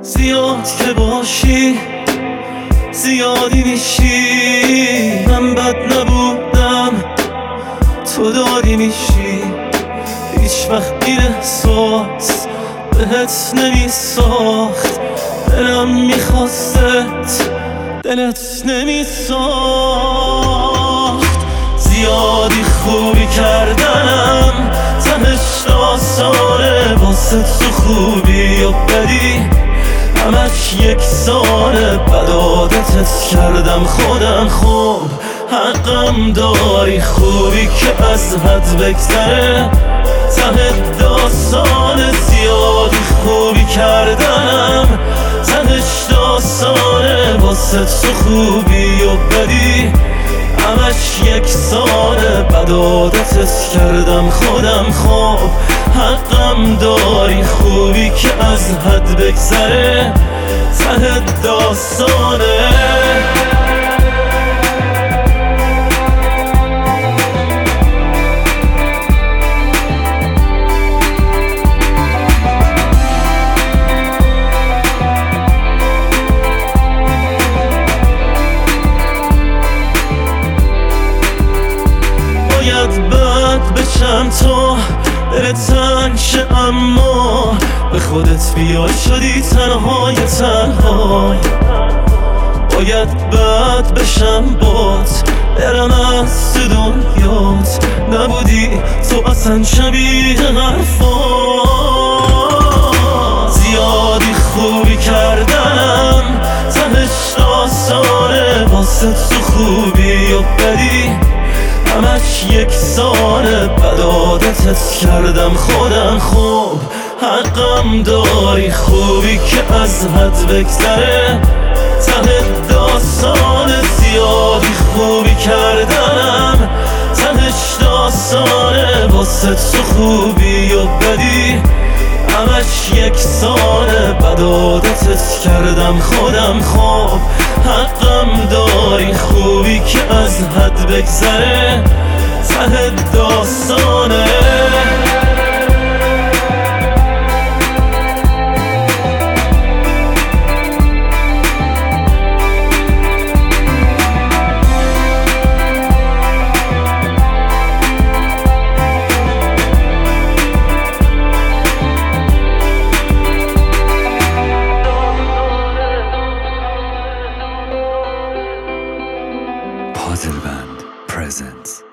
زیاد که باشی زیادی میشی. من بد نبودم تو داری میشی. هیچ وقت این احساس بهت نمیساخت. دلم میخواستت دلت نمیساخت. زیادی خوبی کردنم تنش آسانه. واسه تو خوبی و بدی همش یکسانه. بد عادتت کردم خودم خوب حقم داری. خوبی که از حد بگذره ته داستانه. زیادی خوبی کردنم تهش داستانه. واسه تو خوبی و بدی همش یکسانه. بد عادتت کردم خودم خوب حقم داری. خوبی که از حد بگذره ته داستانه. باید بد بشم تو دلت تنگ شه، اما به خودت بیای شدی تنهای تنها. باید بد بشم بات برم از تو دنیات. نبودی تو اصلا شبیه حرفا. زیادی خوبی کردنم تهش داستانه. واسه تو خوبی و بدی همش یکسانه. بد عادتت کردم خودم خوب حقم داری. خوبی که از حد بگذره ته داستانه. زیادی خوبی کردنم تهش داستانه. واسه تو خوبی و بدی همش یکسانه. بد عادتت کردم خودم خوب حقم داری. خوبی که از حد بگذره ته داستانه. Puzzle Band presents